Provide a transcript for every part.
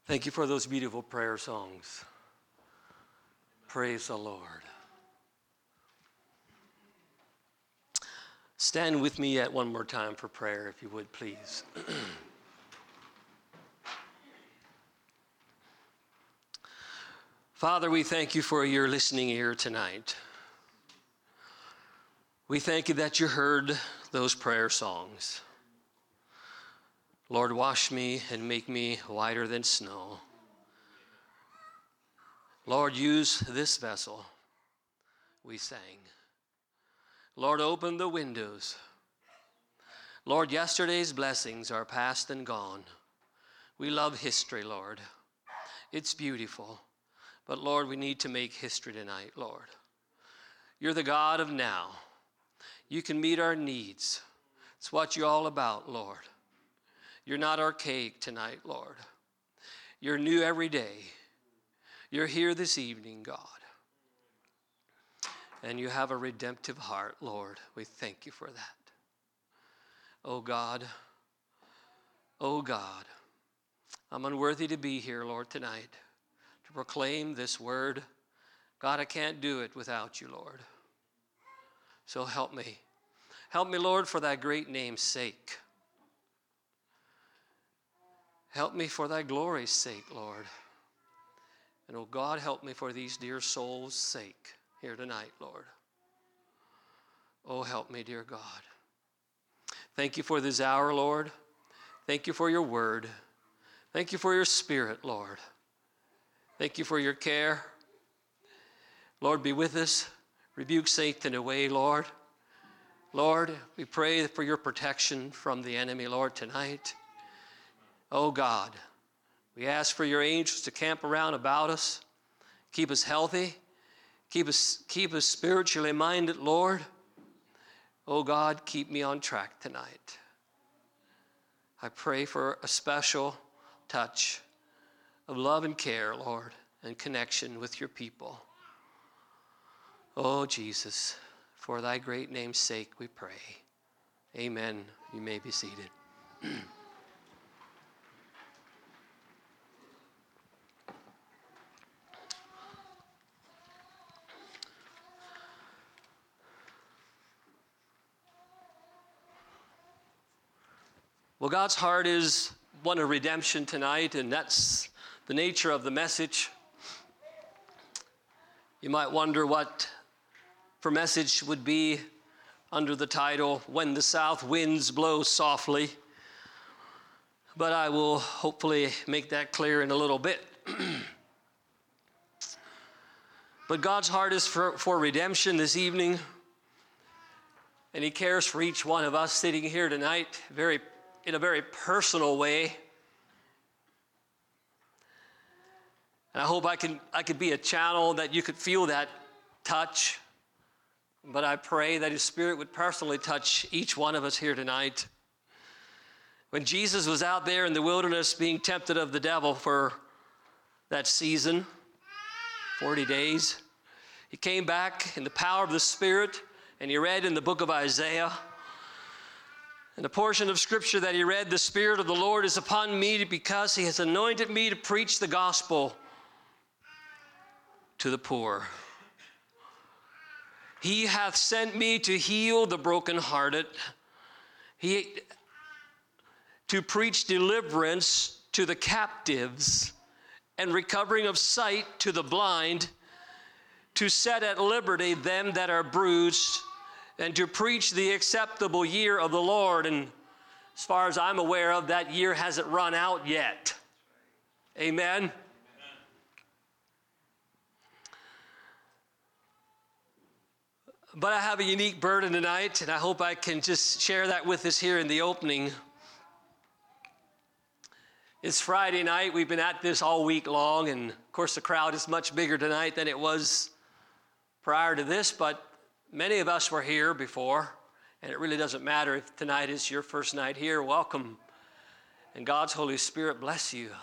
Thank you for those beautiful prayer songs. Praise the Lord. Stand with me yet one more time for prayer, if you would, please. Father, we thank you for your listening ear tonight. We thank you that you heard those prayer songs. Lord, wash me and make me whiter than snow. Lord, use this vessel, we sang. Lord, open the windows. Lord, yesterday's blessings are past and gone. We love history, Lord. It's beautiful. But Lord, we need to make history tonight, Lord. You're the God of now. You can meet our needs. It's what you're all about, Lord. You're not archaic tonight, Lord. You're new every day. You're here this evening, God. And you have a redemptive heart, Lord. We thank you for that. Oh God, I'm unworthy to be here, Lord, tonight to proclaim this word. God, I can't do it without you, Lord. So help me. Help me, Lord, for thy great name's sake. Help me for thy glory's sake, Lord. And oh God, help me for these dear souls' sake here tonight, Lord. Oh, help me, dear God. Thank you for this hour, Lord. Thank you for your word. Thank you for your spirit, Lord. Thank you for your care. Lord, be with us. Rebuke Satan away, Lord. Lord, we pray for your protection from the enemy, Lord, tonight. Oh God, we ask for your angels to camp around about us. Keep us healthy. Keep us spiritually minded, Lord. Oh God, keep me on track tonight. I pray for a special touch of love and care, Lord, and connection with your people. Oh Jesus, for thy great name's sake we pray. Amen. You may be seated. Well, God's heart is one of redemption tonight, and that's the nature of the message. You might wonder what for message would be under the title, When the South Winds Blow Softly. But I will hopefully make that clear in a little bit. But God's heart is for redemption this evening, and he cares for each one of us sitting here tonight in a very personal way. And I hope I could be a channel that you could feel that touch. But I pray that his Spirit would personally touch each one of us here tonight. When Jesus was out there in the wilderness being tempted of the devil for that season, 40 days, he came back in the power of the Spirit, and he read in the book of Isaiah. In the portion of scripture that he read, the Spirit of the Lord is upon me because he has anointed me to preach the gospel to the poor. He hath sent me to heal the brokenhearted, to preach deliverance to the captives and recovering of sight to the blind, to set at liberty them that are bruised, and to preach the acceptable year of the Lord. And as far as I'm aware of, that year hasn't run out yet. Amen? But I have a unique burden tonight, and I hope I can just share that with us here in the opening. It's Friday night. We've been at this all week long, and of course the crowd is much bigger tonight than it was prior to this, but many of us were here before, and it really doesn't matter if tonight is your first night here. Welcome, and God's Holy Spirit bless you.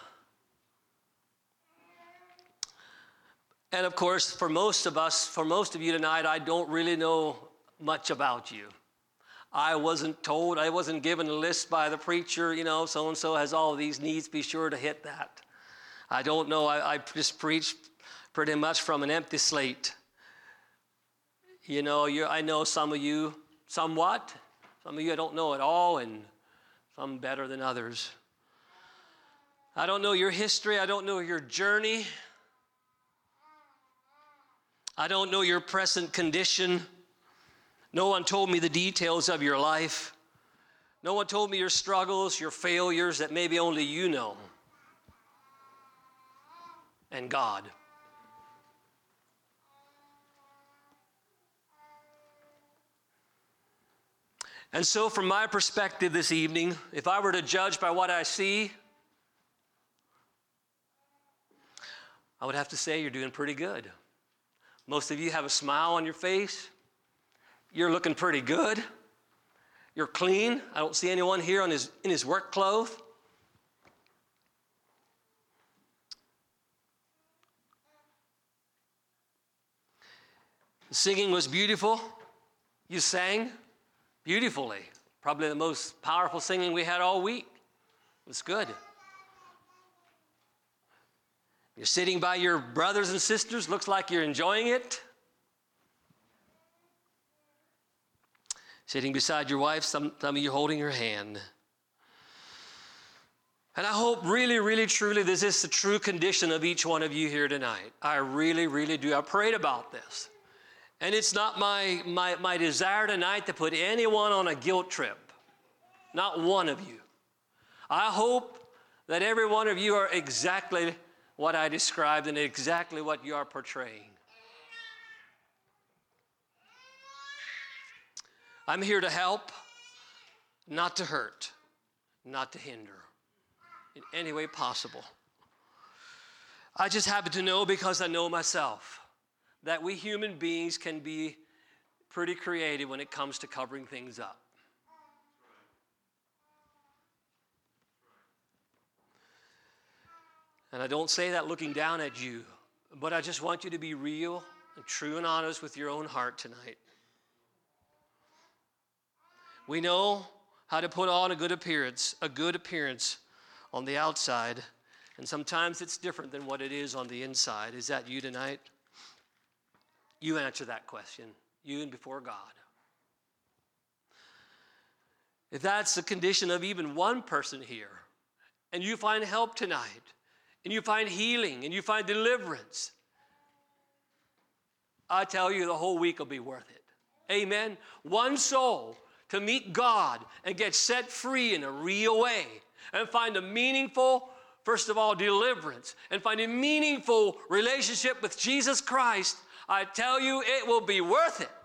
And of course, for most of you tonight, I don't really know much about you. I wasn't told, I wasn't given a list by the preacher, so-and-so has all of these needs, be sure to hit that. I don't know. I just preach pretty much from an empty slate. You know, I know some of you somewhat. Some of you I don't know at all, and some better than others. I don't know your history. I don't know your journey. I don't know your present condition. No one told me the details of your life. No one told me your struggles, your failures that maybe only you know. And God. And so from my perspective this evening, if I were to judge by what I see, I would have to say you're doing pretty good. Most of you have a smile on your face. You're looking pretty good. You're clean. I don't see anyone here in his work clothes. The singing was beautiful. You sang beautifully. Probably the most powerful singing we had all week. It was good. You're sitting by your brothers and sisters. Looks like you're enjoying it. Sitting beside your wife, some of you holding her hand. And I hope really, really, truly this is the true condition of each one of you here tonight. I really, really do. I prayed about this. And it's not my desire tonight to put anyone on a guilt trip. Not one of you. I hope that every one of you are exactly what I described and exactly what you are portraying. I'm here to help, not to hurt, not to hinder in any way possible. I just happen to know, because I know myself, that we human beings can be pretty creative when it comes to covering things up. And I don't say that looking down at you, but I just want you to be real and true and honest with your own heart tonight. We know how to put on a good appearance on the outside, and sometimes it's different than what it is on the inside. Is that you tonight? You answer that question, you and before God. If that's the condition of even one person here, and you find help tonight, and you find healing, and you find deliverance, I tell you the whole week will be worth it. Amen? One soul to meet God and get set free in a real way and find a meaningful, first of all, deliverance and find a meaningful relationship with Jesus Christ, I tell you, it will be worth it.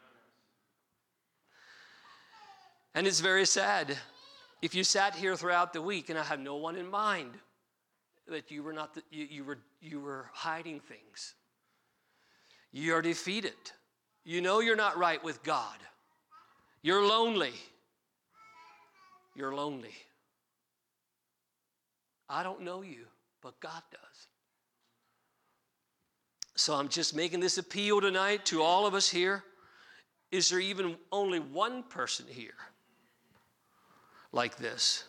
And it's very sad if you sat here throughout the week, and I have no one in mind, that you were hiding things. You are defeated. You know you're not right with God. You're lonely. You're lonely. I don't know you, but God does. So I'm just making this appeal tonight to all of us here. Is there even only one person here like this?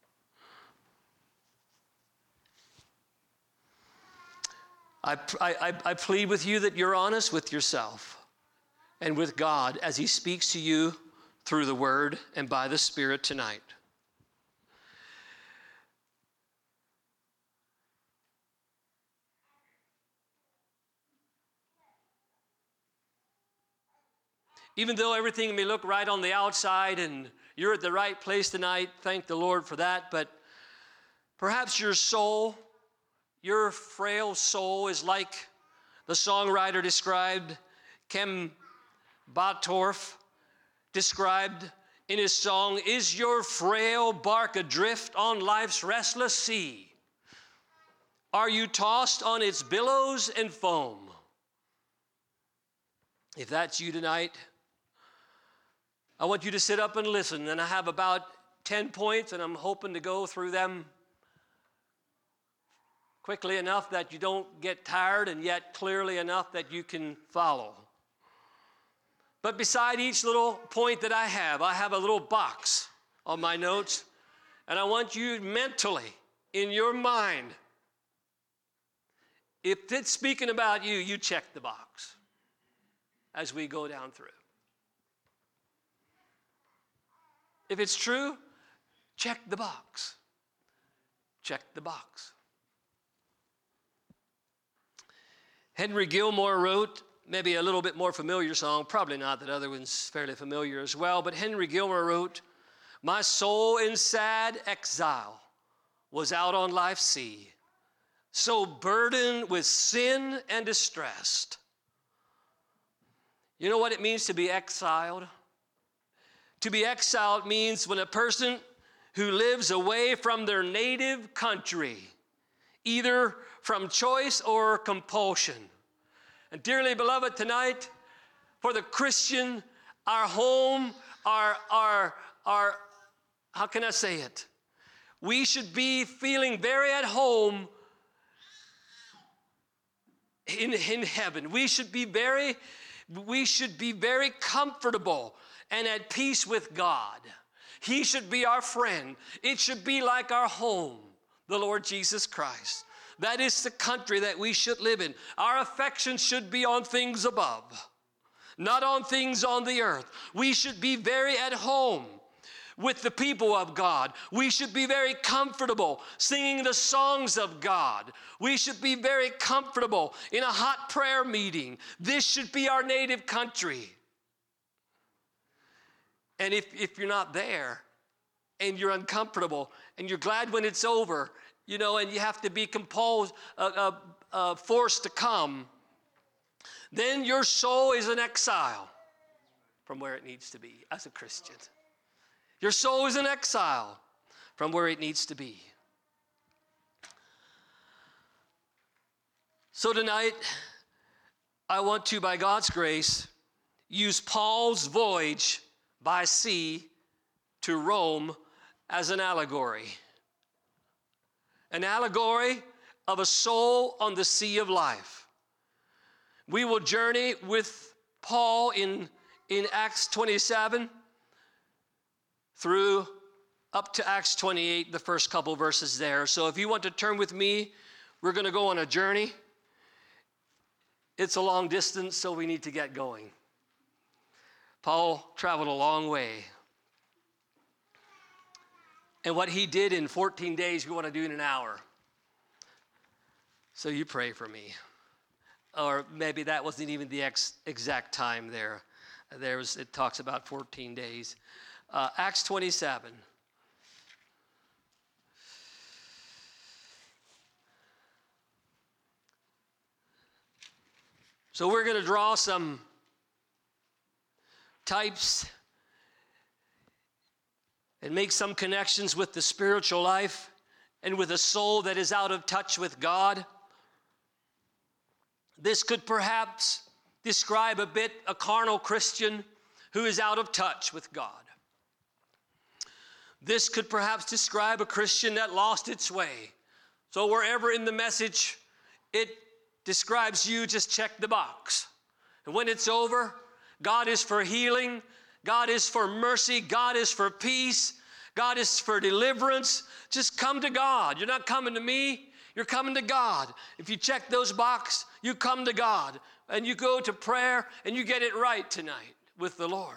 I plead with you that you're honest with yourself and with God as He speaks to you through the Word and by the Spirit tonight. Even though everything may look right on the outside and you're at the right place tonight, thank the Lord for that, but perhaps your soul, your frail soul, is like the songwriter described, Kem Batorf described in his song, "Is your frail bark adrift on life's restless sea? Are you tossed on its billows and foam?" If that's you tonight, I want you to sit up and listen. And I have about 10 points, and I'm hoping to go through them quickly enough that you don't get tired, and yet clearly enough that you can follow. But beside each little point that I have a little box on my notes, and I want you mentally, in your mind, If it's speaking about you, you check the box as we go down through. If it's true, check the box. Check the box. Henry Gilmore wrote, maybe a little bit more familiar song, probably not, that other one's fairly familiar as well, but Henry Gilmore wrote, "My soul in sad exile was out on life's sea, so burdened with sin and distressed." You know what it means to be exiled? To be exiled means when a person who lives away from their native country, either from choice or compulsion. And dearly beloved, tonight, for the Christian, our home, our how can I say it? We should be feeling very at home in heaven. We should be very comfortable and at peace with God. He should be our friend. It should be like our home, the Lord Jesus Christ. That is the country that we should live in. Our affection should be on things above, not on things on the earth. We should be very at home with the people of God. We should be very comfortable singing the songs of God. We should be very comfortable in a hot prayer meeting. This should be our native country. And if you're not there and you're uncomfortable and you're glad when it's over, you know, and you have to be forced to come, then your soul is in exile from where it needs to be as a Christian. Your soul is in exile from where it needs to be. So tonight, I want to, by God's grace, use Paul's voyage by sea to Rome as an allegory. An allegory of a soul on the sea of life. We will journey with Paul in Acts 27 through up to Acts 28, the first couple verses there. So if you want to turn with me, we're going to go on a journey. It's a long distance, so we need to get going. Paul traveled a long way. And what he did in 14 days, we want to do in an hour. So you pray for me. Or maybe that wasn't even the exact time there. It talks about 14 days. Acts 27. So we're going to draw some types and make some connections with the spiritual life and with a soul that is out of touch with God. This could perhaps describe a carnal Christian who is out of touch with God. This could perhaps describe a Christian that lost its way. So wherever in the message it describes you, just check the box. And when it's over, God is for healing, God is for mercy, God is for peace, God is for deliverance. Just come to God. You're not coming to me, you're coming to God. If you check those boxes, you come to God and you go to prayer and you get it right tonight with the Lord.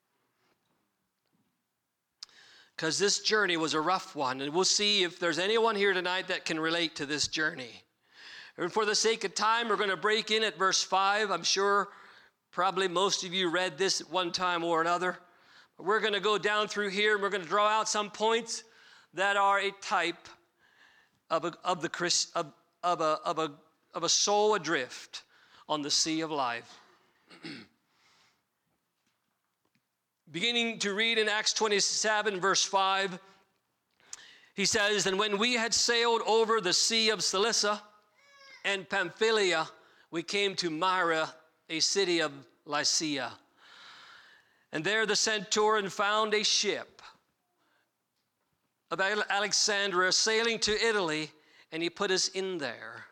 Because this journey was a rough one, and we'll see if there's anyone here tonight that can relate to this journey. And for the sake of time, we're going to break in at verse 5. I'm sure probably most of you read this at one time or another. But we're going to go down through here, and we're going to draw out some points that are a type of a soul adrift on the sea of life. Beginning to read in Acts 27, verse 5, he says, "And when we had sailed over the sea of Cilicia and Pamphylia, we came to Myra, a city of Lycia. And there the centurion found a ship of Alexandria sailing to Italy, and he put us in there.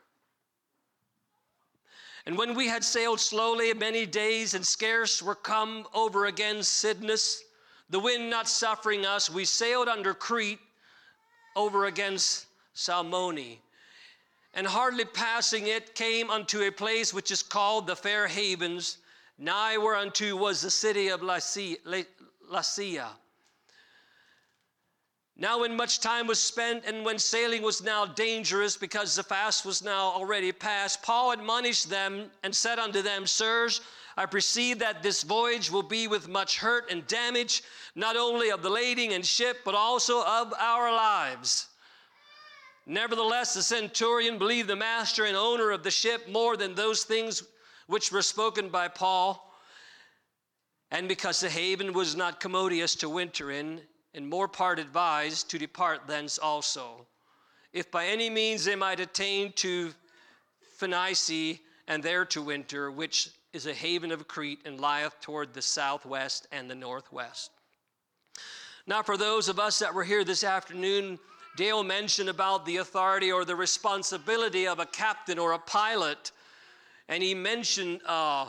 And when we had sailed slowly many days and scarce were come over against Cydnus, the wind not suffering us, we sailed under Crete over against Salmone. and hardly passing it, came unto a place which is called the Fair Havens, nigh whereunto was the city of Lasea. Now when much time was spent, and when sailing was now dangerous, because the fast was now already past, Paul admonished them and said unto them, Sirs, I perceive that this voyage will be with much hurt and damage, not only of the lading and ship, but also of our lives. Nevertheless, the centurion believed the master and owner of the ship more than those things which were spoken by Paul. And because the haven was not commodious to winter in, and more part advised to depart thence also, if by any means they might attain to Phoenicia, and there to winter, which is a haven of Crete, and lieth toward the southwest and the northwest. Now for those of us that were here this afternoon, Dale mentioned about the authority or the responsibility of a captain or a pilot, and he mentioned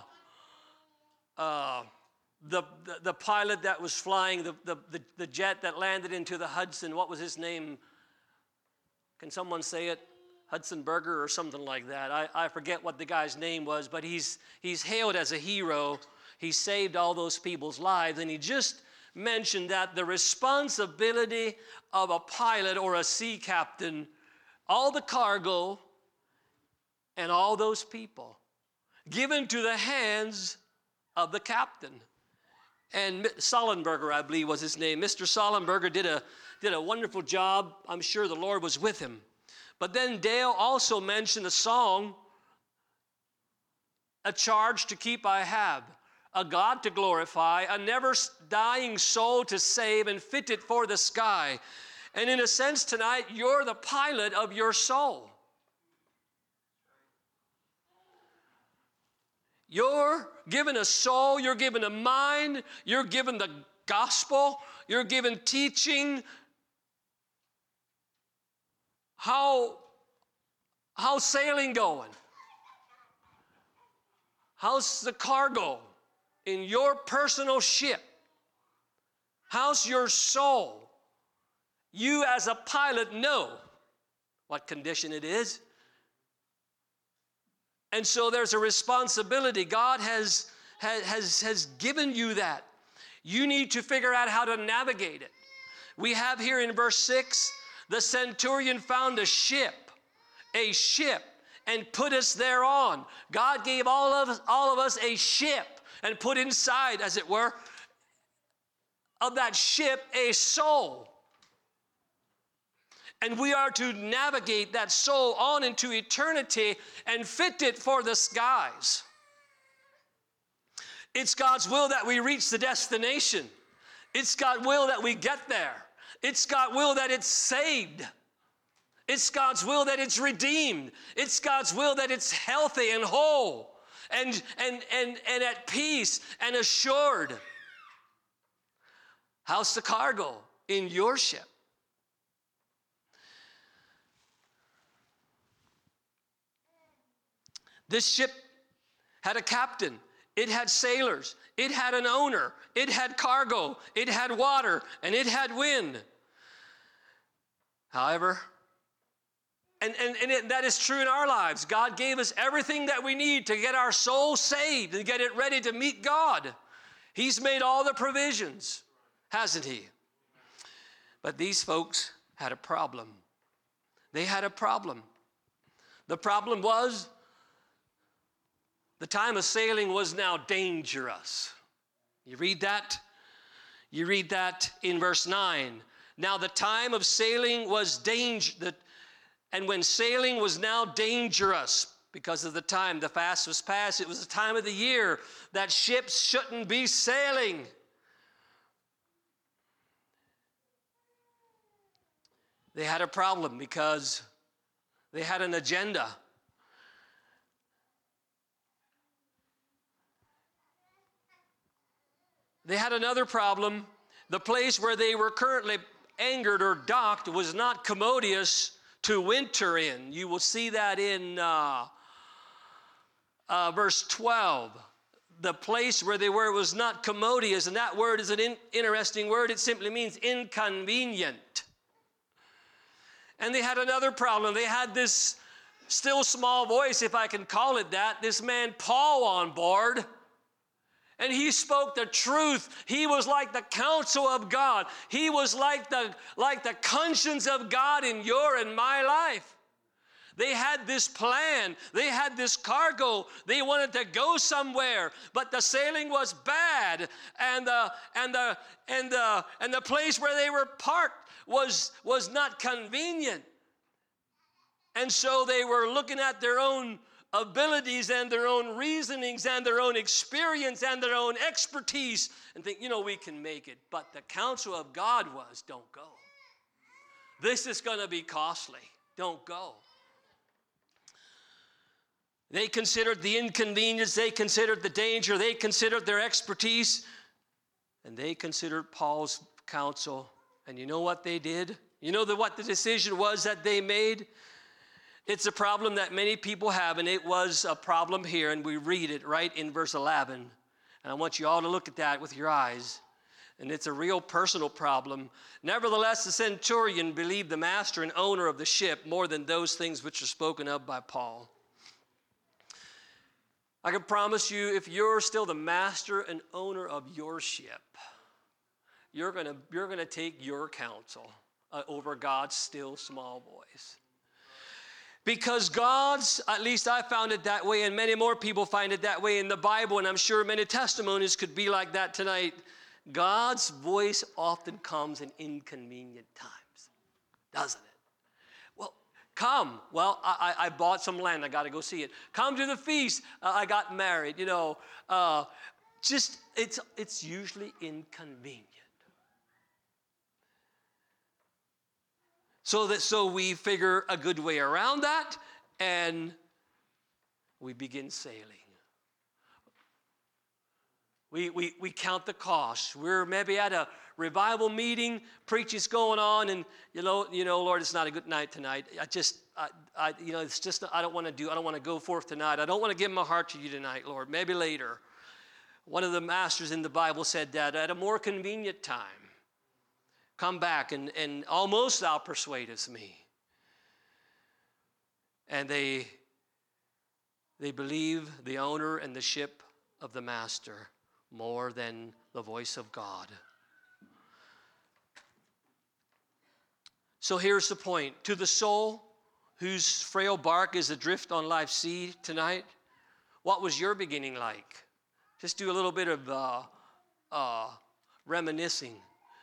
the pilot that was flying the jet that landed into the Hudson. What was his name? Can someone say it? Hudson Burger or something like that. I forget what the guy's name was, but he's hailed as a hero. He saved all those people's lives, and he just mentioned that the responsibility of a pilot or a sea captain, all the cargo and all those people, given to the hands of the captain. And Sollenberger, I believe was his name. Mr. Sollenberger did a wonderful job. I'm sure the Lord was with him. But then Dale also mentioned a song, a charge to keep I have, a God to glorify, a never dying soul to save, and fitted for the sky. And in a sense tonight, you're the pilot of your soul. You're given a soul, you're given a mind, you're given the gospel, you're given teaching. How's sailing going? How's the cargo in your personal ship? How's your soul? You as a pilot know what condition it is. And so there's a responsibility. God has given you that. You need to figure out how to navigate it. We have here in verse 6, the centurion found a ship, and put us thereon. God gave all of us a ship, and put inside, as it were, of that ship a soul. And we are to navigate that soul on into eternity and fit it for the skies. It's God's will that we reach the destination. It's God's will that we get there. It's God's will that it's saved. It's God's will that it's redeemed. It's God's will that it's healthy and whole and at peace and assured. How's the cargo in your ship? This ship had a captain. It had sailors. It had an owner. It had cargo. It had water. And it had wind. However, that is true in our lives. God gave us everything that we need to get our soul saved and get it ready to meet God. He's made all the provisions, hasn't he? But these folks had a problem. They had a problem. The problem was the time of sailing was now dangerous. You read that? You read that in verse 9. Now the time of sailing was and when sailing was now dangerous because of the time the fast was past, it was the time of the year that ships shouldn't be sailing. They had a problem because they had an agenda. They had another problem. The place where they were currently anchored or docked was not commodious to winter in. You will see that in verse 12. The place where they were was not commodious, and that word is an interesting word. It simply means inconvenient. And they had another problem. They had this still small voice, if I can call it that, this man Paul on board. And he spoke the truth. He was like the counsel of God. He was like the conscience of God in your and my life. They had this plan. They had this cargo. They wanted to go somewhere, but the sailing was bad, and the place where they were parked was not convenient. And so they were looking at their own abilities and their own reasonings and their own experience and their own expertise and think, we can make it. But the counsel of God was, don't go. This is going to be costly. Don't go. They considered the inconvenience. They considered the danger. They considered their expertise. And they considered Paul's counsel. And you know what they did? You know what the decision was that they made? It's a problem that many people have, and it was a problem here, and we read it right in verse 11. And I want you all to look at that with your eyes. And it's a real personal problem. Nevertheless, the centurion believed the master and owner of the ship more than those things which are spoken of by Paul. I can promise you, if you're still the master and owner of your ship, you're gonna take your counsel over God's still small voice. Because God's, at least I found it that way, and many more people find it that way in the Bible, and I'm sure many testimonies could be like that tonight. God's voice often comes in inconvenient times, doesn't it? Well, come. Well, I bought some land. I got to go see it. Come to the feast. I got married. It's usually inconvenient. So we figure a good way around that, and we begin sailing. We count the costs. We're maybe at a revival meeting, preaching's going on, and Lord, it's not a good night tonight. I don't want to go forth tonight. I don't want to give my heart to you tonight, Lord. Maybe later. One of the masters in the Bible said that at a more convenient time. Come back and almost thou persuadest me. And they believe the owner and the ship of the master more than the voice of God. So here's the point. To the soul whose frail bark is adrift on life's sea tonight, what was your beginning like? Just do a little bit of reminiscing.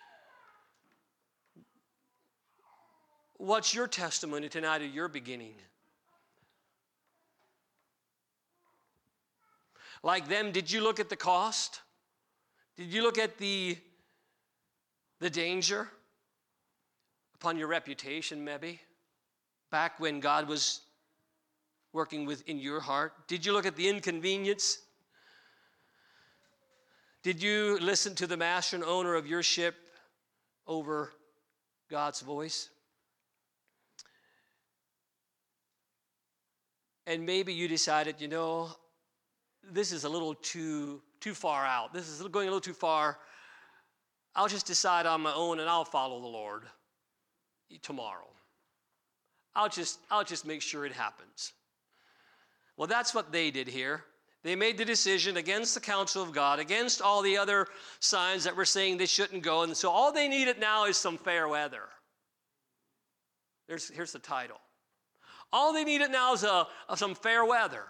What's your testimony tonight of your beginning? Like them, did you look at the cost? Did you look at the danger upon your reputation, maybe? Back when God was working within your heart? Did you look at the inconvenience? Did you listen to the master and owner of your ship over God's voice? And maybe you decided, this is a little too far out. This is going a little too far. I'll just decide on my own and I'll follow the Lord tomorrow. I'll just make sure it happens. Well, that's what they did here. They made the decision against the counsel of God, against all the other signs that were saying they shouldn't go. And so all they needed now is some fair weather. Here's the title. All they needed now is some fair weather.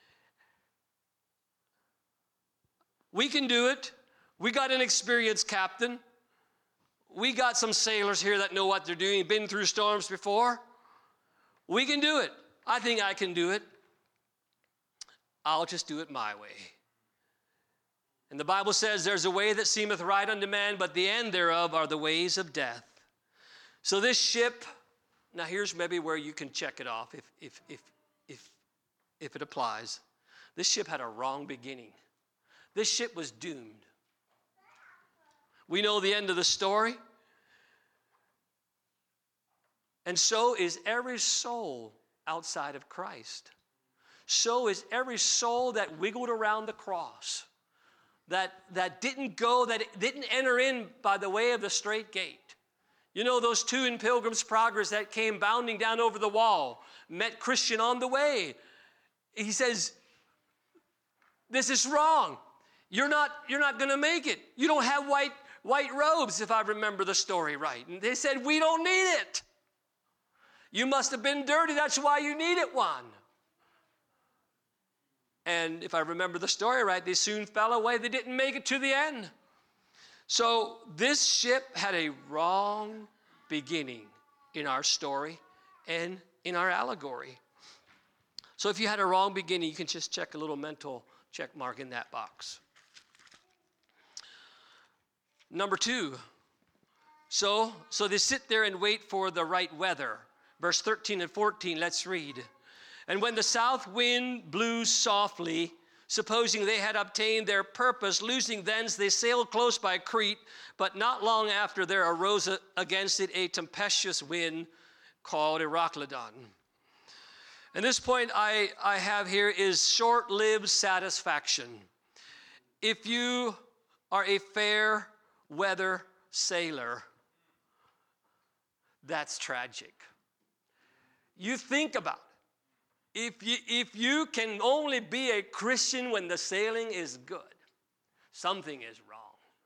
We can do it. We got an experienced captain. We got some sailors here that know what they're doing, been through storms before. We can do it. I think I can do it. I'll just do it my way. And the Bible says there's a way that seemeth right unto man, but the end thereof are the ways of death. So this ship, now here's maybe where you can check it off if it applies. This ship had a wrong beginning. This ship was doomed. We know the end of the story. And so is every soul outside of Christ. So is every soul that wiggled around the cross, that didn't enter in by the way of the straight gate. You know, those two in Pilgrim's Progress that came bounding down over the wall, met Christian on the way. He says, this is wrong. You're not going to make it. You don't have white robes, if I remember the story right. And they said, we don't need it. You must have been dirty. That's why you needed one. And if I remember the story right, they soon fell away. They didn't make it to the end. So this ship had a wrong beginning in our story and in our allegory. So if you had a wrong beginning, you can just check a little mental check mark in that box. Number 2. So they sit there and wait for the right weather. Verse 13 and 14, let's read. And when the south wind blew softly, supposing they had obtained their purpose, losing thence, they sailed close by Crete, but not long after there arose against it a tempestuous wind called Euroclydon. And this point I have here is short-lived satisfaction. If you are a fair weather sailor, that's tragic. You think about it. If you can only be a Christian when the sailing is good, something is wrong.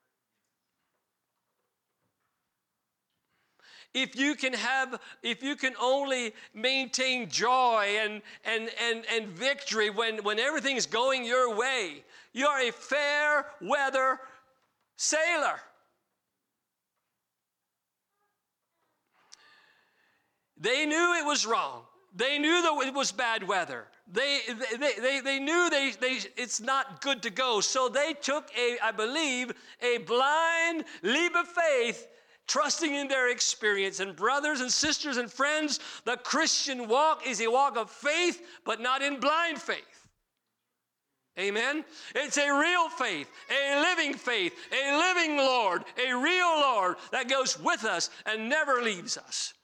If you can only maintain joy and victory when everything's going your way, you are a fair weather sailor. They knew it was wrong. They knew that it was bad weather. They knew it's not good to go. So they took I believe, a blind leap of faith, trusting in their experience. And brothers and sisters and friends, the Christian walk is a walk of faith, but not in blind faith. Amen? It's a real faith, a living Lord, a real Lord that goes with us and never leaves us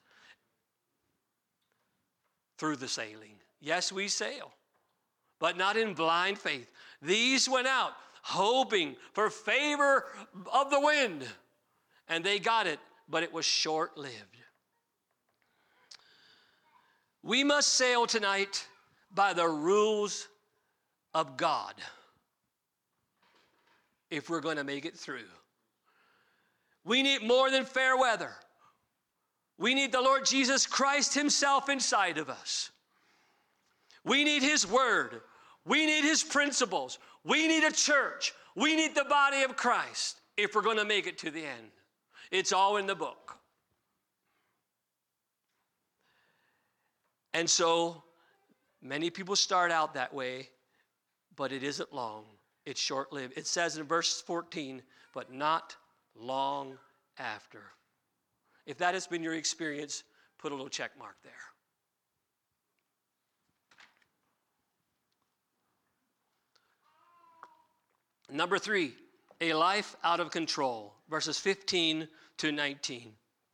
through the sailing. Yes, we sail, but not in blind faith. These went out hoping for favor of the wind, and they got it, but it was short-lived. We must sail tonight by the rules of God if we're going to make it through. We need more than fair weather. We need the Lord Jesus Christ himself inside of us. We need his word. We need his principles. We need a church. We need the body of Christ if we're going to make it to the end. It's all in the book. And so many people start out that way, but it isn't long. It's short-lived. It says in verse 14, but not long after. If that has been your experience, put a little check mark there. Number 3, a life out of control, verses 15 to 19.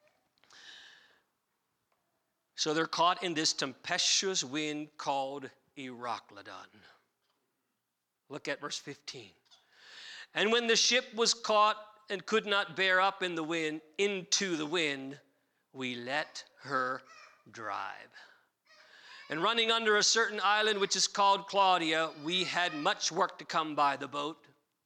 So they're caught in this tempestuous wind called Euroclydon. Look at verse 15. And when the ship was caught and could not bear up into the wind, we let her drive. And running under a certain island which is called Claudia, we had much work to come by the boat,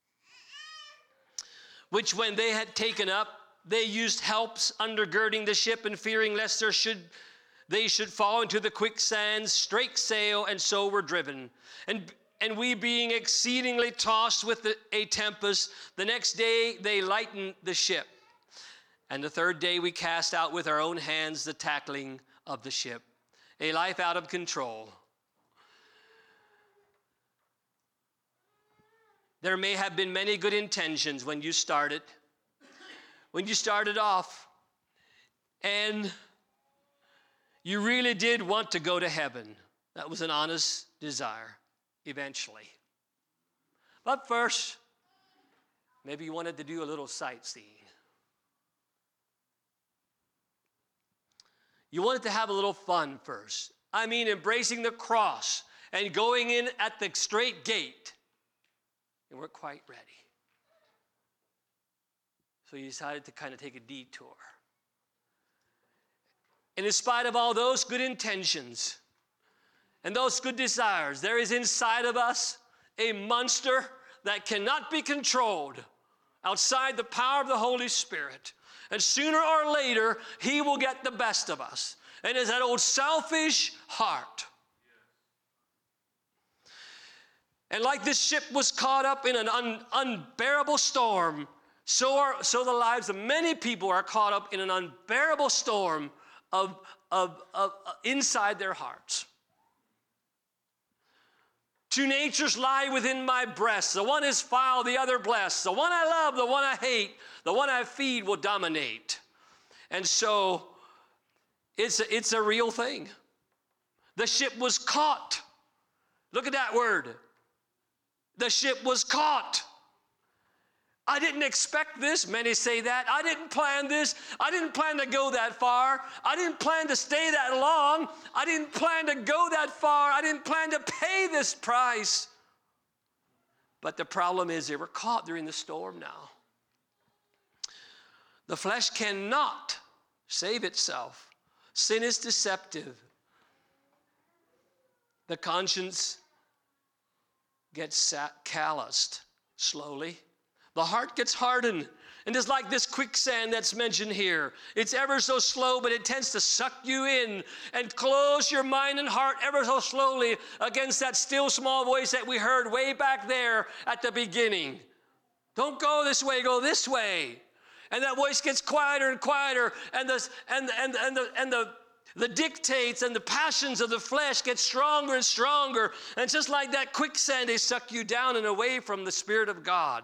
which when they had taken up, they used helps undergirding the ship, and fearing lest they should fall into the quicksands, strake sail, and so were driven. And we being exceedingly tossed with a tempest, the next day they lightened the ship. And the third day we cast out with our own hands the tackling of the ship. A life out of control. There may have been many good intentions when you started off, and you really did want to go to heaven. That was an honest desire. Eventually. But first, maybe you wanted to do a little sightseeing. You wanted to have a little fun first. I mean, embracing the cross and going in at the straight gate. You weren't quite ready. So you decided to kind of take a detour. And in spite of all those good intentions and those good desires, there is inside of us a monster that cannot be controlled outside the power of the Holy Spirit. And sooner or later, he will get the best of us. And it's that old selfish heart. And like this ship was caught up in an unbearable storm, so the lives of many people are caught up in an unbearable storm of inside their hearts. Two natures lie within my breast. The one is foul, the other blessed. The one I love, the one I hate, the one I feed will dominate. And so it's a real thing. The ship was caught. Look at that word. The ship was caught. I didn't expect this. Many say that. I didn't plan this. I didn't plan to go that far. I didn't plan to stay that long. I didn't plan to go that far. I didn't plan to pay this price. But the problem is they were caught during the storm now. The flesh cannot save itself. Sin is deceptive. The conscience gets calloused slowly. The heart gets hardened. And it's like this quicksand that's mentioned here. It's ever so slow, but it tends to suck you in and close your mind and heart ever so slowly against that still small voice that we heard way back there at the beginning. Don't go this way, go this way. And that voice gets quieter and quieter, and the dictates and the passions of the flesh get stronger and stronger. And just like that quicksand, they suck you down and away from the Spirit of God.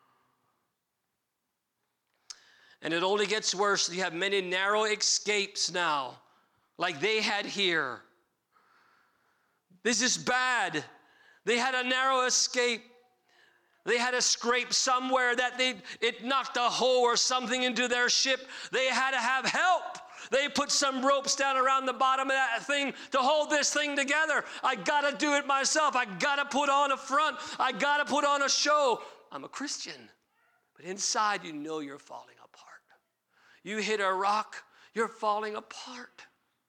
And it only gets worse. You have many narrow escapes now, like they had here. This is bad. They had a narrow escape. They had a scrape somewhere that it knocked a hole or something into their ship. They had to have help. They put some ropes down around the bottom of that thing to hold this thing together. I got to do it myself. I got to put on a front. I got to put on a show. I'm a Christian. But inside, you know you're falling apart. You hit a rock, you're falling apart.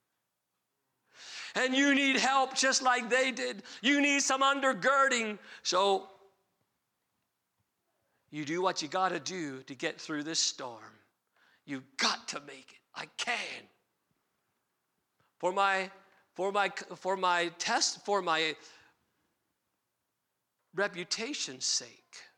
And you need help just like they did. You need some undergirding. So you do what you got to do to get through this storm. You've got to make it. I can. For my reputation's sake.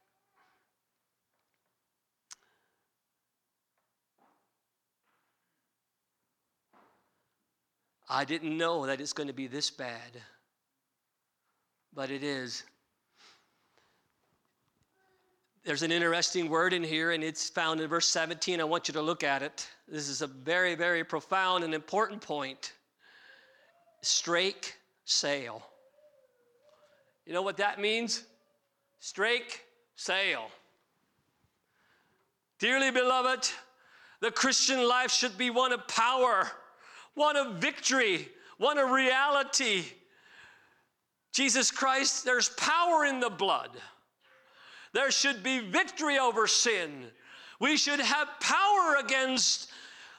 I didn't know that it's going to be this bad, but it is. There's an interesting word in here, and it's found in verse 17. I want you to look at it. This is a very, very profound and important point. Strake sail. You know what that means? Strake sail. Dearly beloved, the Christian life should be one of power, one of victory, one of reality. Jesus Christ, there's power in the blood. There should be victory over sin. We should have power against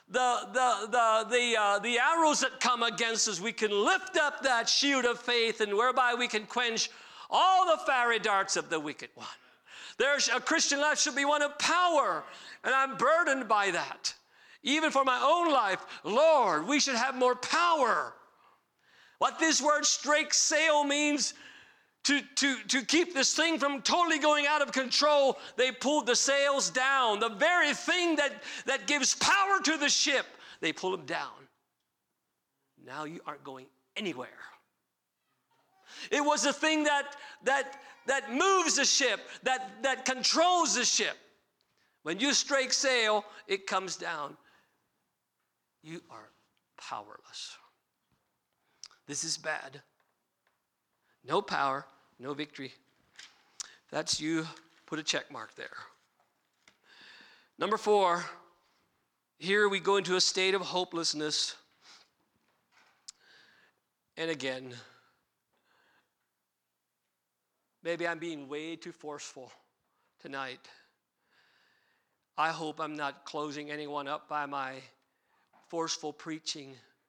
the arrows that come against us. We can lift up that shield of faith, and whereby we can quench all the fiery darts of the wicked one. A Christian life should be one of power, and I'm burdened by that. Even for my own life, Lord, we should have more power. What this word strake sail means, to keep this thing from totally going out of control, they pulled the sails down. The very thing that gives power to the ship, they pull them down. Now you aren't going anywhere. It was the thing that moves the ship, that controls the ship. When you strike sail, it comes down. You are powerless. This is bad. No power, no victory. That's you. Put a check mark there. Number 4, here we go into a state of hopelessness. And again, maybe I'm being way too forceful tonight. I hope I'm not closing anyone up by my forceful preaching.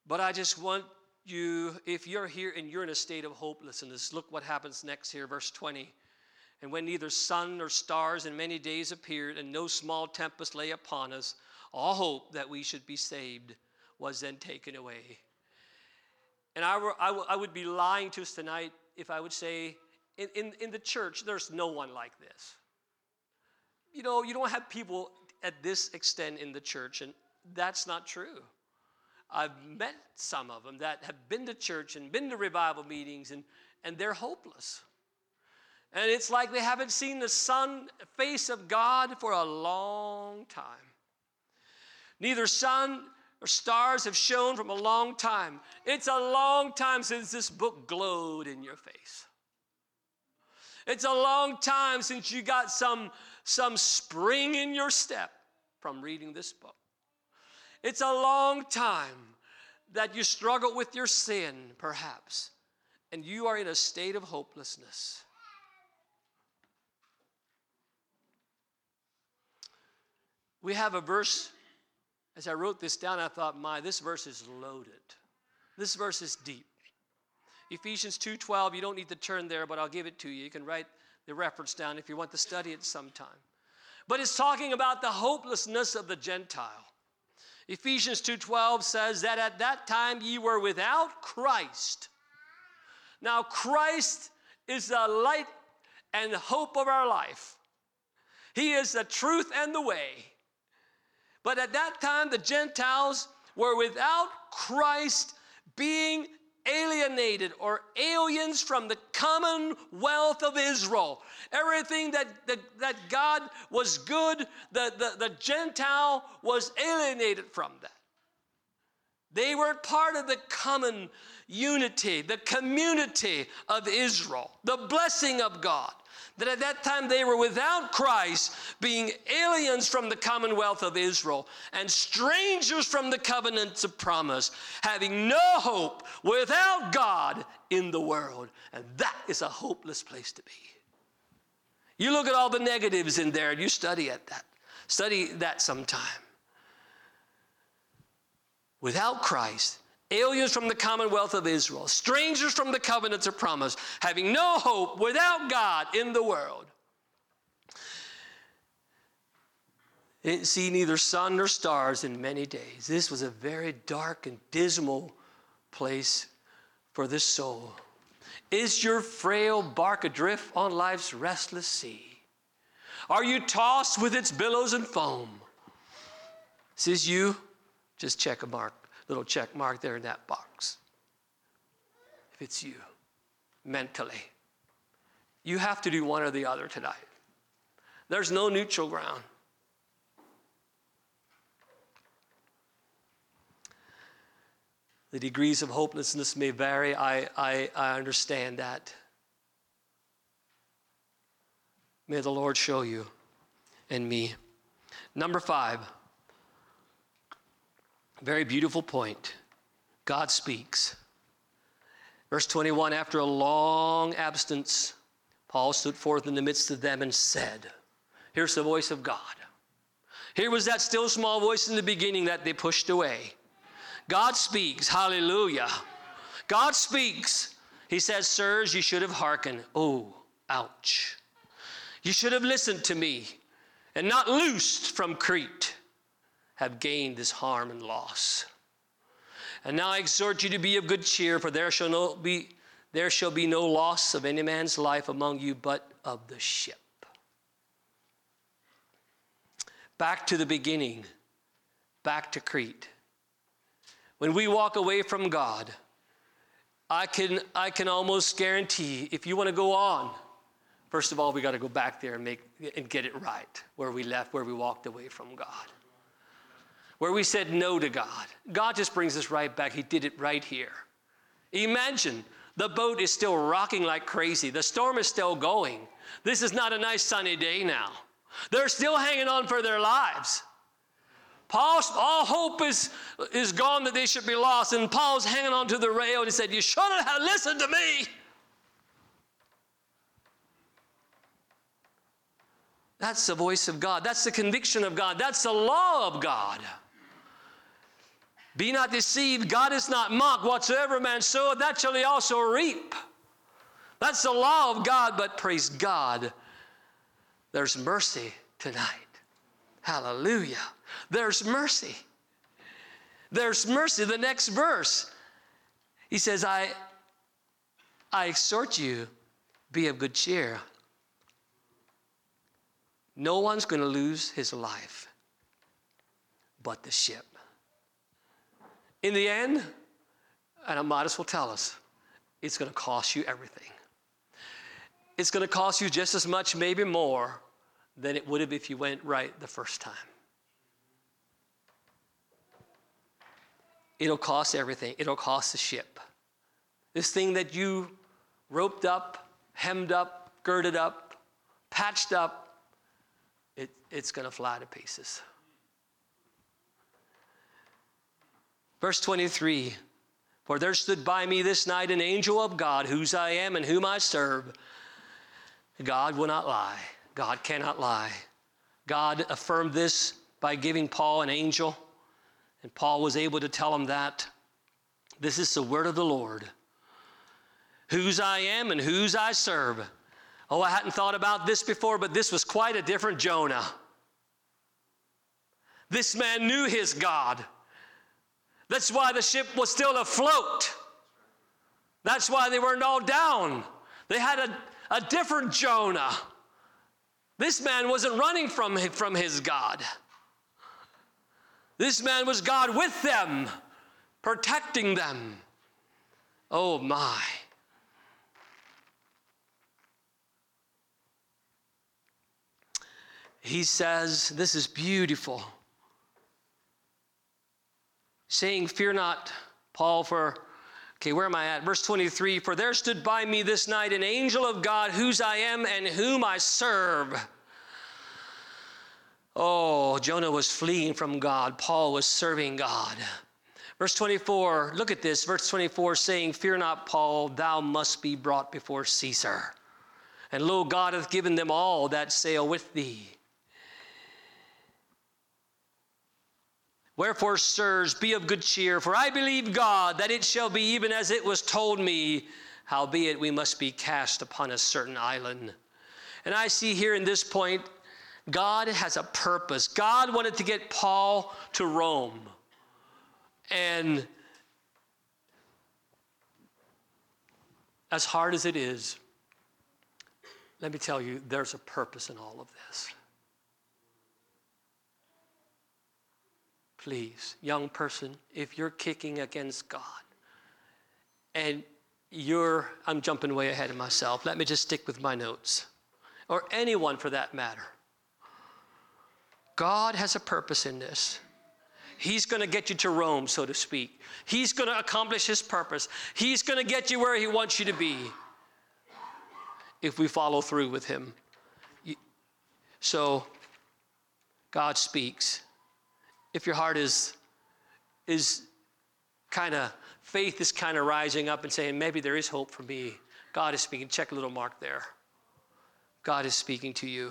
But I just want you, if you're here and you're in a state of hopelessness, look what happens next here, verse 20. And when neither sun nor stars in many days appeared, and no small tempest lay upon us, all hope that we should be saved was then taken away. And I would be lying to us tonight if I would say, in the church, there's no one like this. You know, you don't have people at this extent in the church, and that's not true. I've met some of them that have been to church and been to revival meetings, and they're hopeless. And it's like they haven't seen the face of God for a long time. Neither sun or stars have shone from a long time. It's a long time since this book glowed in your face. It's a long time since you got some spring in your step from reading this book. It's a long time that you struggle with your sin, perhaps, and you are in a state of hopelessness. We have a verse, as I wrote this down, I thought, this verse is loaded. This verse is deep. Ephesians 2:12, you don't need to turn there, but I'll give it to you. You can write the reference down if you want to study it sometime. But it's talking about the hopelessness of the Gentile. Ephesians 2:12 says that at that time ye were without Christ. Now Christ is the light and the hope of our life. He is the truth and the way. But at that time the Gentiles were without Christ, being alienated or aliens from the commonwealth of Israel. Everything that God was good, the Gentile was alienated from that. They were part of the common unity, the community of Israel, the blessing of God. That at that time they were without Christ, being aliens from the commonwealth of Israel and strangers from the covenants of promise, having no hope, without God in the world. And that is a hopeless place to be. You look at all the negatives in there and you study that. Study that sometime. Without Christ, aliens from the commonwealth of Israel, strangers from the covenants of promise, having no hope, without God in the world. They didn't see neither sun nor stars in many days. This was a very dark and dismal place for the soul. Is your frail bark adrift on life's restless sea? Are you tossed with its billows and foam? This is you. Just check a mark. Little check mark there in that box. If it's you, mentally. You have to do one or the other tonight. There's no neutral ground. The degrees of hopelessness may vary. I understand that. May the Lord show you and me. Number 5. Very beautiful point. God speaks. Verse 21, after a long absence, Paul stood forth in the midst of them and said, here's the voice of God. Here was that still small voice in the beginning that they pushed away. God speaks. Hallelujah. God speaks. He says, sirs, you should have hearkened. Oh, ouch. You should have listened to me and not loosed from Crete, have gained this harm and loss. And now I exhort you to be of good cheer, for there shall be no loss of any man's life among you, but of the ship. Back to the beginning, back to Crete. When we walk away from God, I can almost guarantee, if you want to go on, first of all, we got to go back there and get it right, where we left, where we walked away from God. Where we said no to God. God just brings us right back. He did it right here. Imagine, the boat is still rocking like crazy. The storm is still going. This is not a nice sunny day now. They're still hanging on for their lives. All hope is gone that they should be lost. And Paul's hanging on to the rail and he said, you should have listened to me. That's the voice of God. That's the conviction of God. That's the law of God. Be not deceived, God is not mocked. Whatsoever man soweth, that shall he also reap. That's the law of God, but praise God, there's mercy tonight. Hallelujah. There's mercy. There's mercy. The next verse, he says, I exhort you, be of good cheer. No one's going to lose his life but the ship. In the end, and I might as well tell us, it's going to cost you everything. It's going to cost you just as much, maybe more, than it would have if you went right the first time. It'll cost everything. It'll cost the ship. This thing that you roped up, hemmed up, girded up, patched up, it's going to fly to pieces. Verse 23, for there stood by me this night an angel of God, whose I am and whom I serve. God will not lie. God cannot lie. God affirmed this by giving Paul an angel, and Paul was able to tell him that. This is the word of the Lord, whose I am and whose I serve. Oh, I hadn't thought about this before, but this was quite a different Jonah. This man knew his God. That's why the ship was still afloat. That's why they weren't all down. They had a different Jonah. This man wasn't running from his God. This man was God with them, protecting them. Oh my. He says, this is beautiful. Saying, fear not, Paul, where am I at? Verse 23, for there stood by me this night an angel of God, whose I am and whom I serve. Oh, Jonah was fleeing from God. Paul was serving God. Verse 24, look at this. Verse 24 saying, fear not, Paul, thou must be brought before Caesar. And lo, God hath given them all that sail with thee. Wherefore, sirs, be of good cheer, for I believe God that it shall be even as it was told me, howbeit we must be cast upon a certain island. And I see here in this point, God has a purpose. God wanted to get Paul to Rome. And as hard as it is, let me tell you, there's a purpose in all of this. Please, young person, if you're kicking against God and I'm jumping way ahead of myself. Let me just stick with my notes. Or anyone for that matter. God has a purpose in this. He's going to get you to Rome, so to speak. He's going to accomplish his purpose. He's going to get you where he wants you to be if we follow through with him. So God speaks. If your heart is kind of, faith is kind of rising up and saying, maybe there is hope for me. God is speaking. Check a little mark there. God is speaking to you.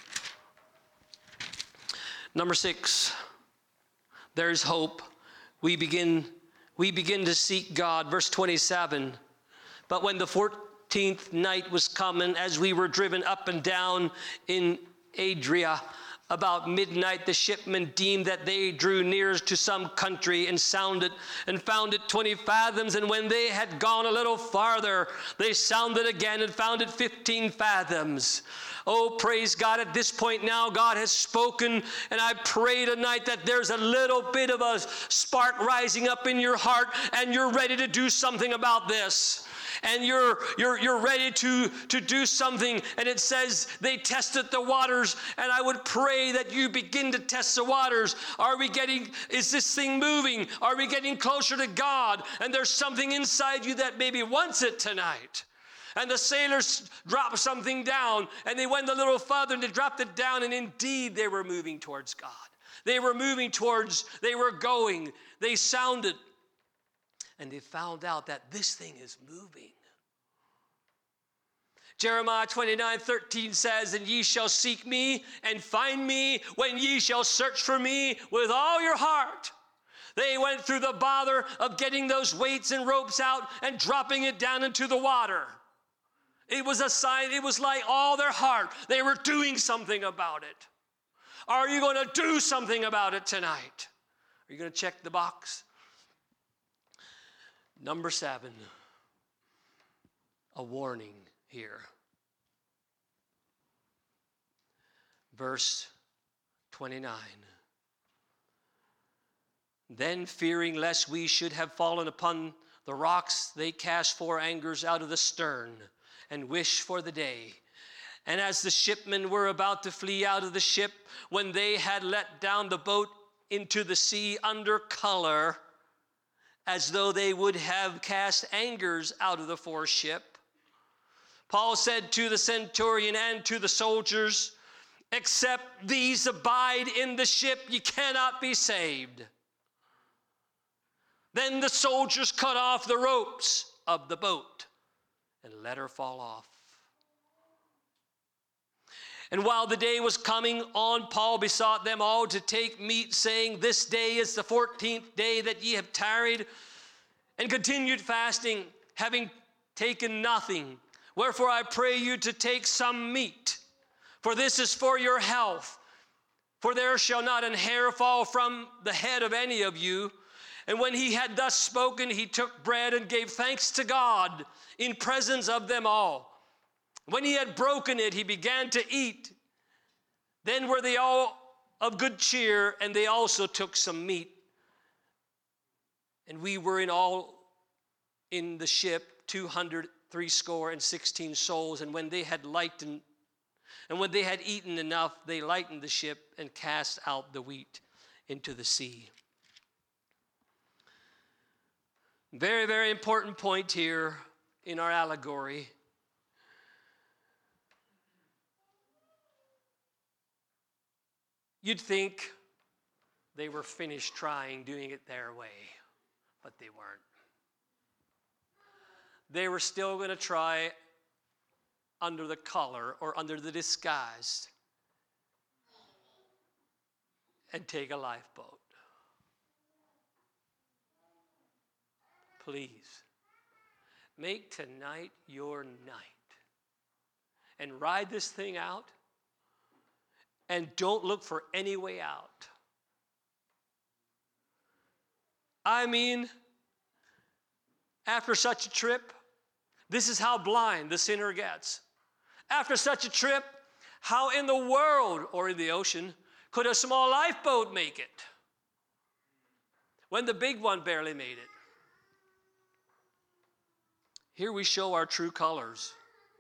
Number 6, there is hope. We begin to seek God. Verse 27, but when the 14th night was come, and as we were driven up and down in Adria, about midnight, the shipmen deemed that they drew near to some country and sounded and found it 20 fathoms. And when they had gone a little farther, they sounded again and found it 15 fathoms. Oh, praise God. At this point now, God has spoken. And I pray tonight that there's a little bit of a spark rising up in your heart and you're ready to do something about this. And you're ready to do something. And it says they tested the waters. And I would pray that you begin to test the waters. Is this thing moving? Are we getting closer to God? And there's something inside you that maybe wants it tonight. And the sailors dropped something down. And they went a little further and they dropped it down. And indeed, they were moving towards God. They were going. They sounded. And they found out that this thing is moving. Jeremiah 29:13 says, and ye shall seek me and find me when ye shall search for me with all your heart. They went through the bother of getting those weights and ropes out and dropping it down into the water. It was a sign, it was like all their heart. They were doing something about it. Are you going to do something about it tonight? Are you going to check the box? Number 7, a warning here. Verse 29. Then, fearing lest we should have fallen upon the rocks, they cast 4 anchors out of the stern and wished for the day. And as the shipmen were about to flee out of the ship, when they had let down the boat into the sea under color, as though they would have cast anchors out of the foreship, Paul said to the centurion and to the soldiers, except these abide in the ship, ye cannot be saved. Then the soldiers cut off the ropes of the boat and let her fall off. And while the day was coming on, Paul besought them all to take meat, saying, this day is the 14th day that ye have tarried and continued fasting, having taken nothing. Wherefore I pray you to take some meat, for this is for your health. For there shall not an hair fall from the head of any of you. And when he had thus spoken, he took bread and gave thanks to God in presence of them all. When he had broken it, he began to eat. Then were they all of good cheer, and they also took some meat. And we were in all in the ship 260 souls. And when they had eaten enough, they lightened the ship and cast out the wheat into the sea. Very, very important point here in our allegory. You'd think they were finished trying, doing it their way, but they weren't. They were still going to try under the color or under the disguise and take a lifeboat. Please, make tonight your night and ride this thing out, and don't look for any way out. I mean, after such a trip, this is how blind the sinner gets. After such a trip, how in the world or in the ocean could a small lifeboat make it when the big one barely made it? Here we show our true colors.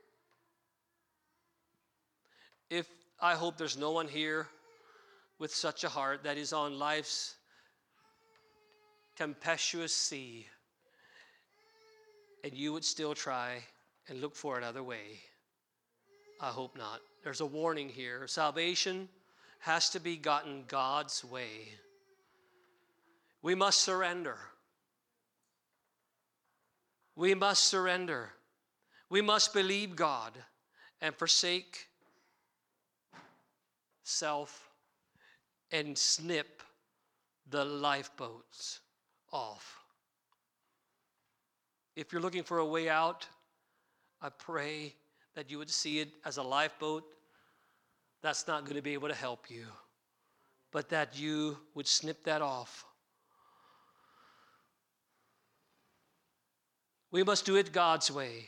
I hope there's no one here with such a heart that is on life's tempestuous sea, and you would still try and look for another way. I hope not. There's a warning here. Salvation has to be gotten God's way. We must surrender. We must surrender. We must believe God and forsake self and snip the lifeboats off. If you're looking for a way out, I pray that you would see it as a lifeboat that's not going to be able to help you, but that you would snip that off. We must do it God's way.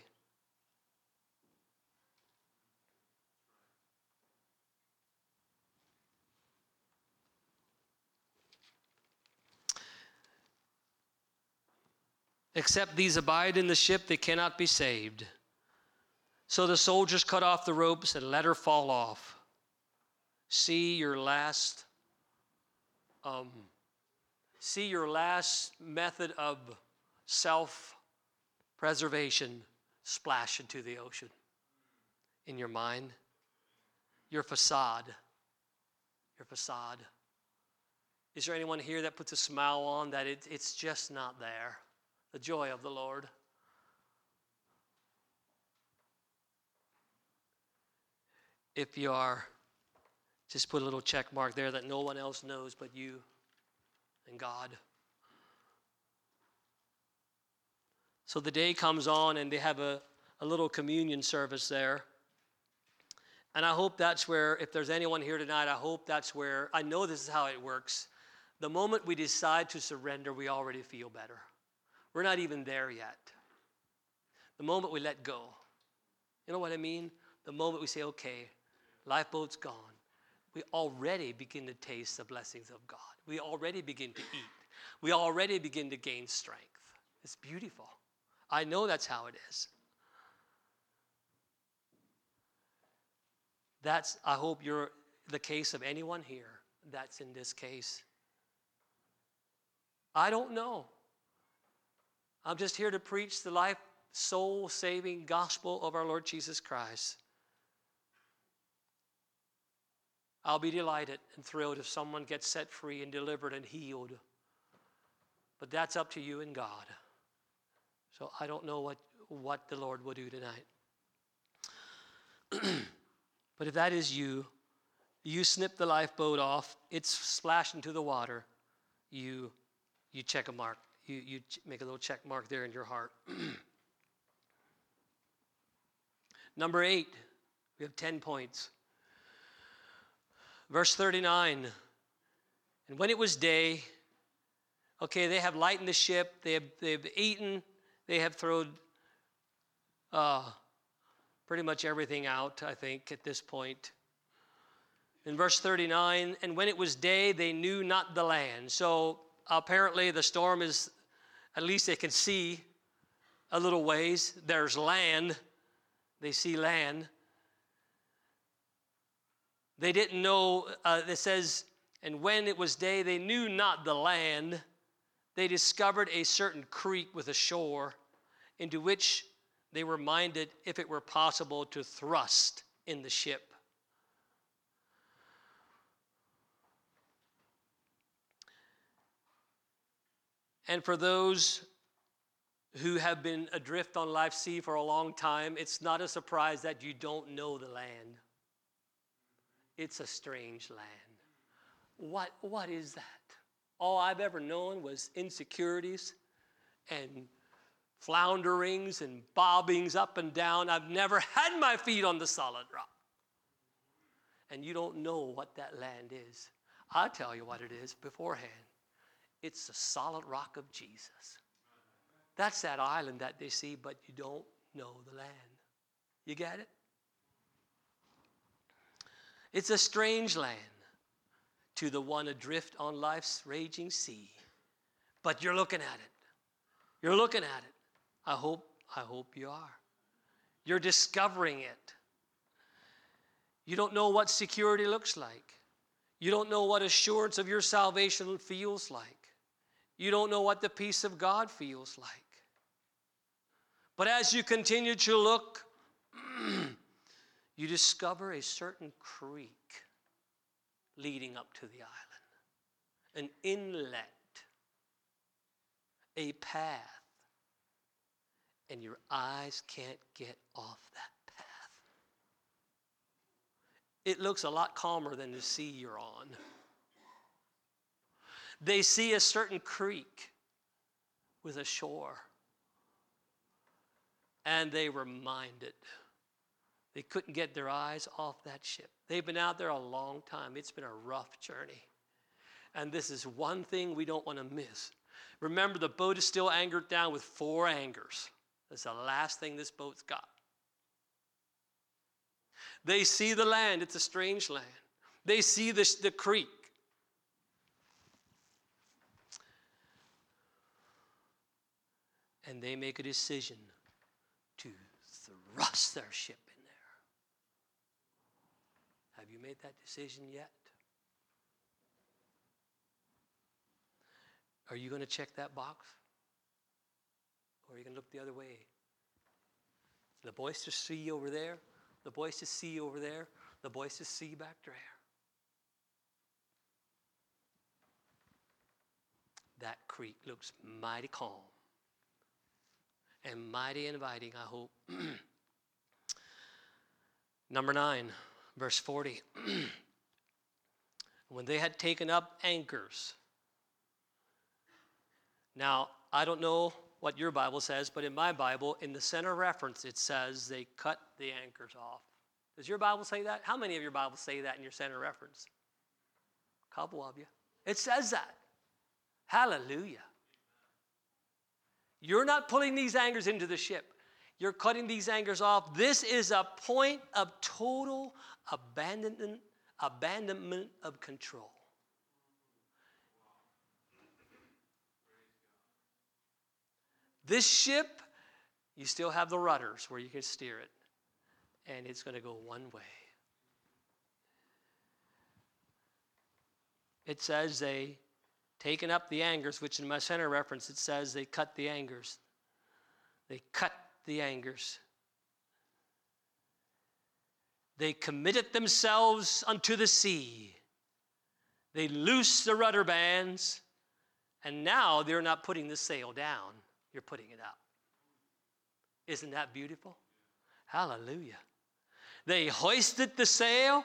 Except these abide in the ship, they cannot be saved. So the soldiers cut off the ropes and let her fall off. See your last method of self-preservation splash into the ocean. In your mind, your facade. Your facade. Is there anyone here that puts a smile on that it's just not there? The joy of the Lord. If you are, just put a little check mark there that no one else knows but you and God. So the day comes on and they have a little communion service there. And I hope that's where, if there's anyone here tonight, I hope that's where, I know this is how it works. The moment we decide to surrender, we already feel better. We're not even there yet. The moment we let go. You know what I mean? The moment we say, okay, lifeboat's gone. We already begin to taste the blessings of God. We already begin to eat. We already begin to gain strength. It's beautiful. I know that's how it is. That's, I hope you're the case of anyone here that's in this case. I don't know. I'm just here to preach the life, soul-saving gospel of our Lord Jesus Christ. I'll be delighted and thrilled if someone gets set free and delivered and healed. But that's up to you and God. So I don't know what the Lord will do tonight. But if that is you, you snip the lifeboat off, it's splashed into the water, you check a mark. You make a little check mark there in your heart. Number 8, we have 10 points. Verse 39, and when it was day, okay, they have lightened the ship, they've eaten, they have thrown pretty much everything out, I think, at this point. In verse 39, and when it was day, they knew not the land. So apparently the storm is, at least they can see a little ways. There's land. They see land. They didn't know, it says, and when it was day, they knew not the land. They discovered a certain creek with a shore, into which they were minded, if it were possible, to thrust in the ship. And for those who have been adrift on life's sea for a long time, it's not a surprise that you don't know the land. It's a strange land. What is that? All I've ever known was insecurities and flounderings and bobbings up and down. I've never had my feet on the solid rock. And you don't know what that land is. I'll tell you what it is beforehand. It's the solid rock of Jesus. That's that island that they see, but you don't know the land. You get it? It's a strange land to the one adrift on life's raging sea. But you're looking at it. You're looking at it. I hope you are. You're discovering it. You don't know what security looks like. You don't know what assurance of your salvation feels like. You don't know what the peace of God feels like. But as you continue to look, you discover a certain creek leading up to the island, an inlet, a path, and your eyes can't get off that path. It looks a lot calmer than the sea you're on. They see a certain creek with a shore, and they were minded. They couldn't get their eyes off that ship. They've been out there a long time. It's been a rough journey. And this is one thing we don't want to miss. Remember, the boat is still anchored down with 4 anchors. That's the last thing this boat's got. They see the land. It's a strange land. They see the creek. And they make a decision to thrust their ship in there. Have you made that decision yet? Are you going to check that box? Or are you going to look the other way? The boisterous sea over there, the boisterous sea over there, the boisterous sea back there. That creek looks mighty calm and mighty inviting, I hope. Number 9, verse 40. When they had taken up anchors. Now, I don't know what your Bible says, but in my Bible, in the center reference, it says they cut the anchors off. Does your Bible say that? How many of your Bibles say that in your center reference? A couple of you. It says that. Hallelujah. You're not pulling these anchors into the ship. You're cutting these anchors off. This is a point of total abandonment of control. This ship, you still have the rudders where you can steer it, and it's going to go one way. It says they taken up the anchors, which in my center reference, it says they cut the anchors. They cut the anchors. They committed themselves unto the sea. They loosed the rudder bands, and now they're not putting the sail down. You're putting it up. Isn't that beautiful? Hallelujah. They hoisted the sail,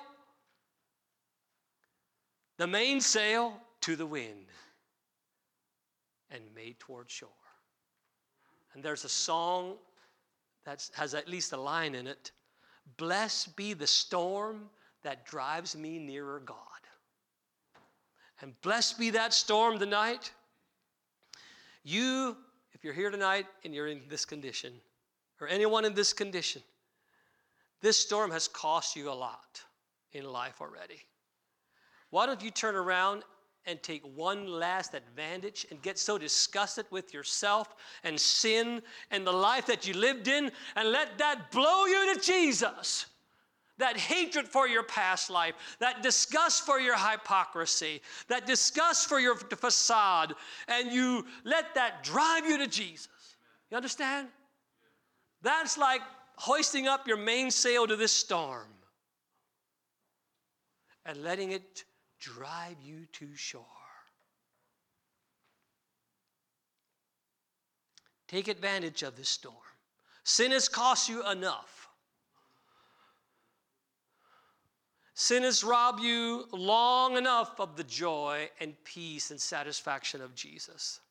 the mainsail, to the wind and made toward shore. And there's a song that has at least a line in it. Blessed be the storm that drives me nearer God. And blessed be that storm tonight. You, if you're here tonight and you're in this condition, or anyone in this condition, this storm has cost you a lot in life already. Why don't you turn around and take one last advantage and get so disgusted with yourself and sin and the life that you lived in, and let that blow you to Jesus. That hatred for your past life, that disgust for your hypocrisy, that disgust for your facade, and you let that drive you to Jesus. You understand? That's like hoisting up your mainsail to this storm and letting it drive you to shore. Take advantage of this storm. Sin has cost you enough. Sin has robbed you long enough of the joy and peace and satisfaction of Jesus.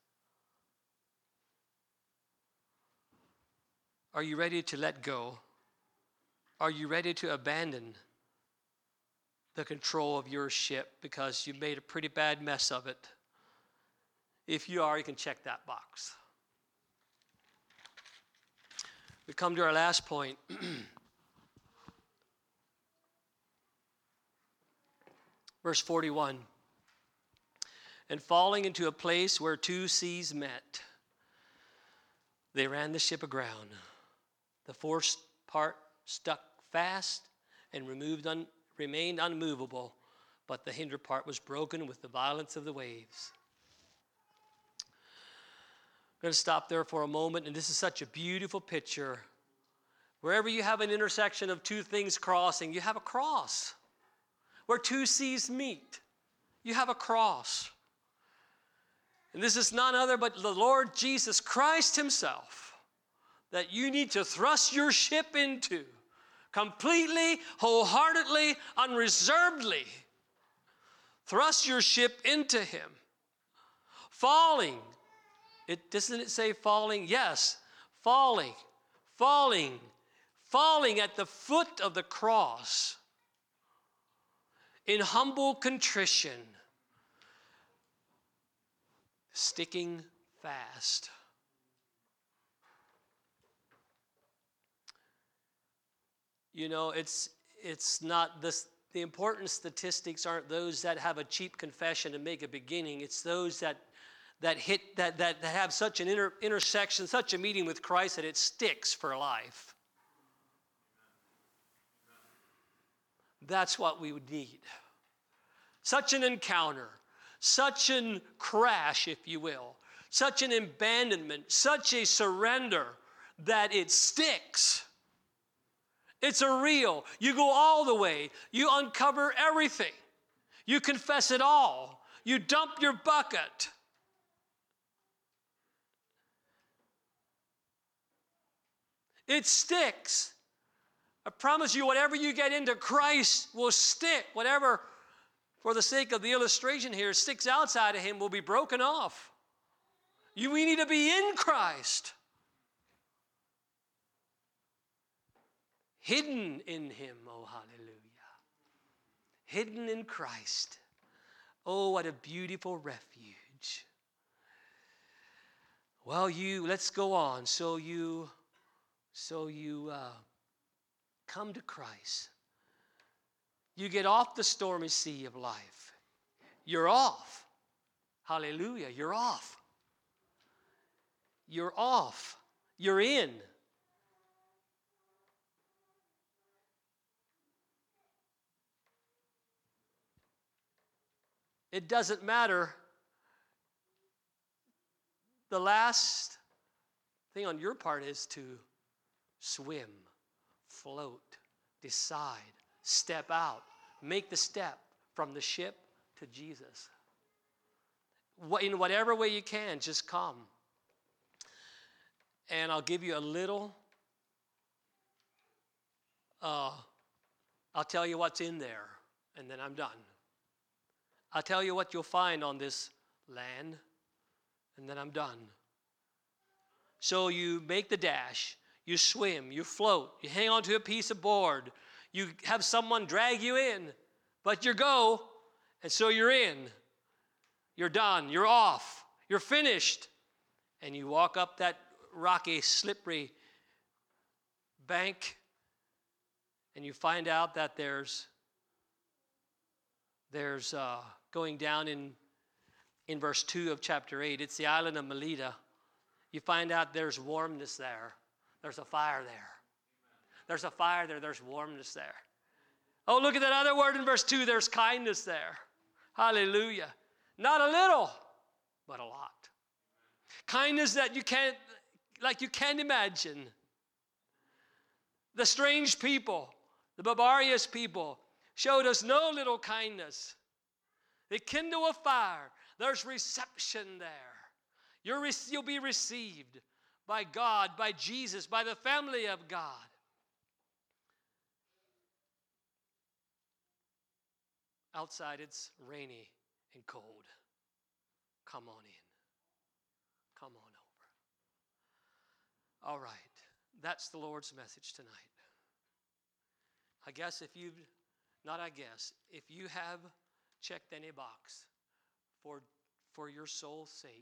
Are you ready to let go? Are you ready to abandon the control of your ship because you made a pretty bad mess of it? If you are, you can check that box. We come to our last point. Verse 41. And falling into a place where two seas met, they ran the ship aground. The forced part stuck fast and remained unmovable, but the hinder part was broken with the violence of the waves. I'm going to stop there for a moment, and this is such a beautiful picture. Wherever you have an intersection of two things crossing, you have a cross. Where two seas meet, you have a cross. And this is none other but the Lord Jesus Christ himself that you need to thrust your ship into completely, wholeheartedly, unreservedly. Thrust your ship into him. Falling. Doesn't it say falling? Yes. Falling at the foot of the cross in humble contrition, sticking fast. You know, it's not this. The important statistics aren't those that have a cheap confession and make a beginning. It's those that have such an intersection, such a meeting with Christ that it sticks for life. That's what we would need. Such an encounter, such a crash, if you will, such an abandonment, such a surrender that it sticks. It's a real. You go all the way. You uncover everything. You confess it all. You dump your bucket. It sticks. I promise you, whatever you get into Christ will stick. Whatever, for the sake of the illustration here, sticks outside of him will be broken off. We need to be in Christ. Hidden in him, oh hallelujah. Hidden in Christ. Oh, what a beautiful refuge. Well, let's go on. So you come to Christ. You get off the stormy sea of life. You're off. Hallelujah, you're off. You're off. You're in. It doesn't matter. The last thing on your part is to swim, float, decide, step out, make the step from the ship to Jesus. In whatever way you can, just come. And I'll give you a little, I'll tell you what's in there, and then I'm done. I'll tell you what you'll find on this land, and then I'm done. So you make the dash, you swim, you float, you hang onto a piece of board, you have someone drag you in, but you go, and so you're in. You're done, you're off, you're finished. And you walk up that rocky, slippery bank, and you find out that there's going down in verse 2 of chapter 8, it's the island of Melita. You find out there's warmness there. There's a fire there. There's a fire there. There's warmness there. Oh, look at that other word in verse 2. There's kindness there. Hallelujah. Not a little, but a lot. Kindness that you can't imagine. The strange people, the barbarous people, showed us no little kindness. They kindle a fire. There's reception there. You'll be received by God, by Jesus, by the family of God. Outside it's rainy and cold. Come on in. Come on over. All right. That's the Lord's message tonight. If you have checked any box for your soul's sake,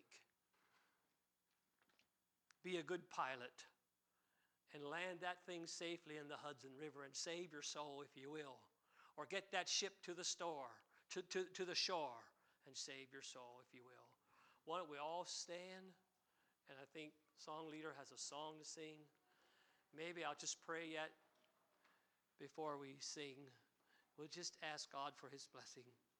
be a good pilot and land that thing safely in the Hudson River and save your soul, if you will. Or get that ship to the shore and save your soul, if you will. Why don't we all stand? And I think song leader has a song to sing. Maybe I'll just pray yet before we sing. We'll just ask God for his blessing.